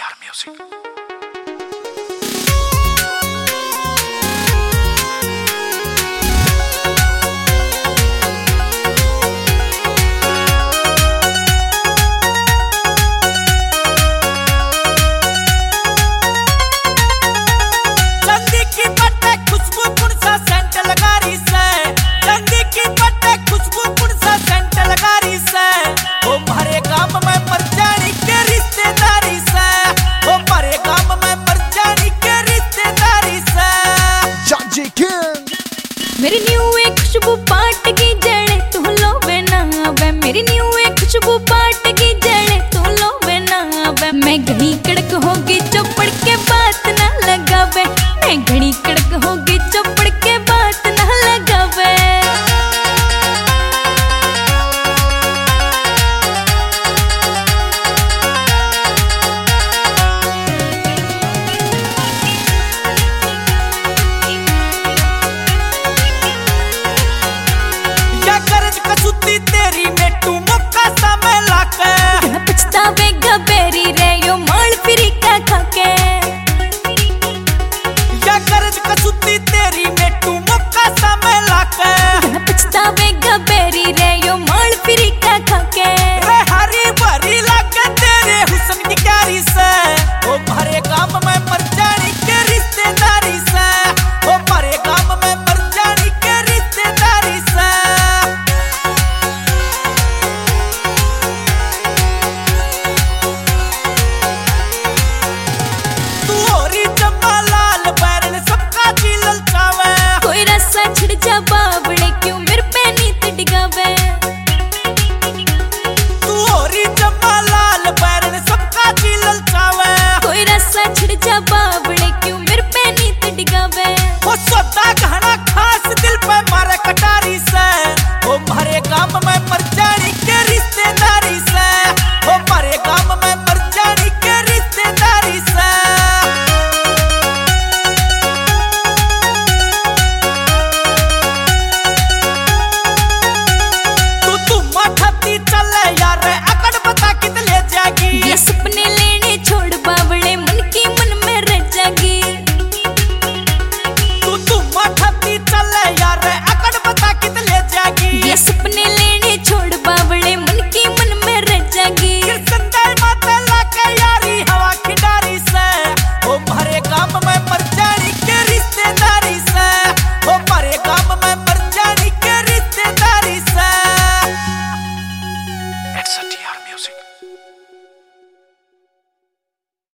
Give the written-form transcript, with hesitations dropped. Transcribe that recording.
AR Music। मेरी new एक खुशबू पाट की जड़े तू लोवे ना वे, मेरी न्यू एक खुशबू पाट की जड़े तू लोवे ना वे। मैं घड़ी कड़क होगी चौपड़ के बात ना लगावे, मैं घड़ी कड़क होगी चौपड़ के बात ना लगावे। तेरी में तू मौका सा मैं लाके पछतावेगा बेरी।